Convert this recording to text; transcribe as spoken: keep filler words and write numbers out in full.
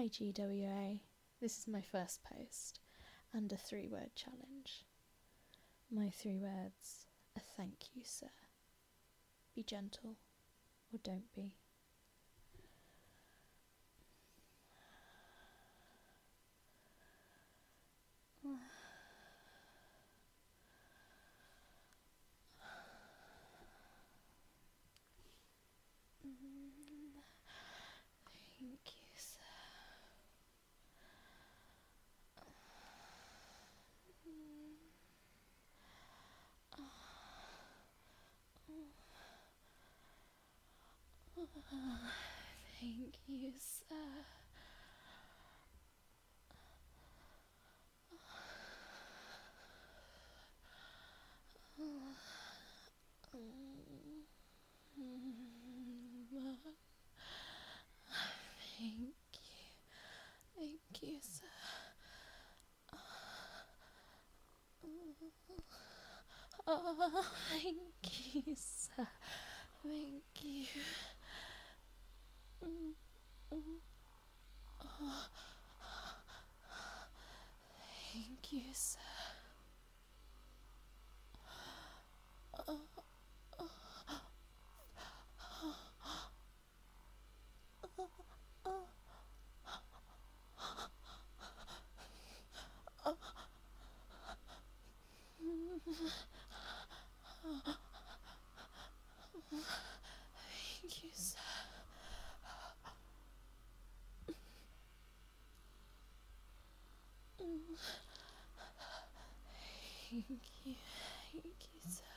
Hi G W A, this is my first post and a three word challenge. My three words are thank you, sir. Be gentle or don't be. Thank you, sir. Thank you, sir. Thank you. Thank you, sir. Oh, thank you, sir. Thank you. Oh, thank you, sir. Oh, oh, oh, oh. Thank you, sir. Thank you. Thank you, sir.